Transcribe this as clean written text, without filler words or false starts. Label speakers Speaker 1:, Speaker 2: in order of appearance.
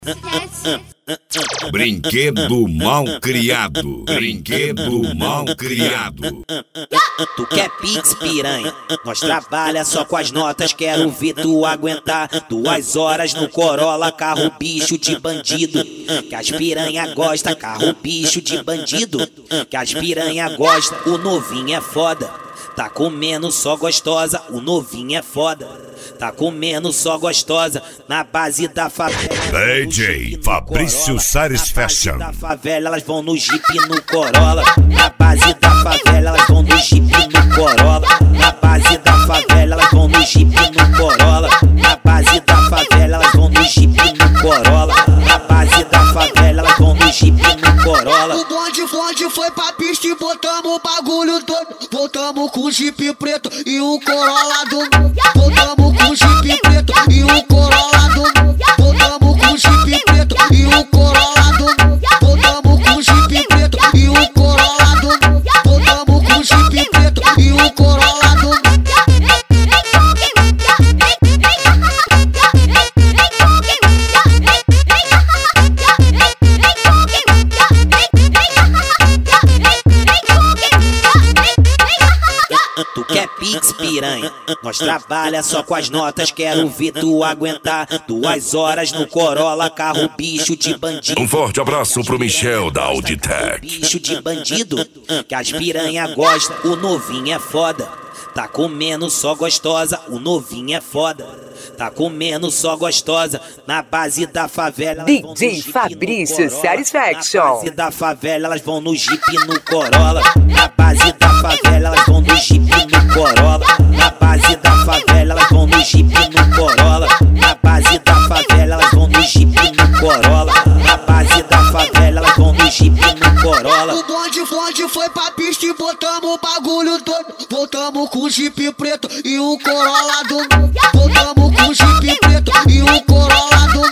Speaker 1: Brinquedo mal criado. Brinquedo mal criado.
Speaker 2: Tu quer pix, piranha? Nós trabalha só com as notas, quero ver tu aguentar 2 horas no Corolla, carro bicho de bandido. Que as piranha gosta, carro bicho de bandido. Que as piranha gosta, o novinho é foda. Tá comendo só gostosa, o novinho é foda. Tá comendo só gostosa, na base da favela.
Speaker 1: DJ Fabrício Sares Fashion.
Speaker 2: Na base da favela elas vão no Jeep no Corolla. Na base da favela elas vão no Jeep no Corolla. Na base da favela elas vão no Jeep no Corolla. Na base da favela elas vão no Jeep no Corolla. Na base da favela elas vão no Jeep no Corolla.
Speaker 3: O bonde foi pra pista e botamos o bagulho todo. Voltamos com o Jeep preto e o Corolla do mundo. Voltamos com o Jeep preto e o Corolla do mundo. Voltamos com o Jeep preto e o Corolla do mundo. Voltamos com o Jeep preto e o Corolla do mundo. Voltamos com o Jeep preto e o Corolla do mundo.
Speaker 2: Tu quer pix, piranha? Nós trabalha só com as notas, quero ver tu aguentar 2 horas no Corolla, carro bicho de bandido.
Speaker 1: Um forte abraço pro Michel da Auditec.
Speaker 2: Bicho de bandido, que as piranha gosta, o novinho é foda. Tá comendo só gostosa, o novinho é foda. Tá comendo só gostosa, na base da favela.
Speaker 4: DJ Fabrício Sares Fashion.
Speaker 2: Na base da favela elas vão no Jeep no Corolla. Na base da favela elas vão no Jeep no Corolla. Na base da favela elas vão no Jeep no Corolla. Na base da favela elas vão no Jeep no Corolla. Na base da favela elas vão no Jeep no Corolla.
Speaker 3: O bonde foi pra pista e botamos o bagulho todo. Voltamos com o Jeep preto e o Corolla do mundo. Voltamos com o Jeep preto e o Corolla do mundo.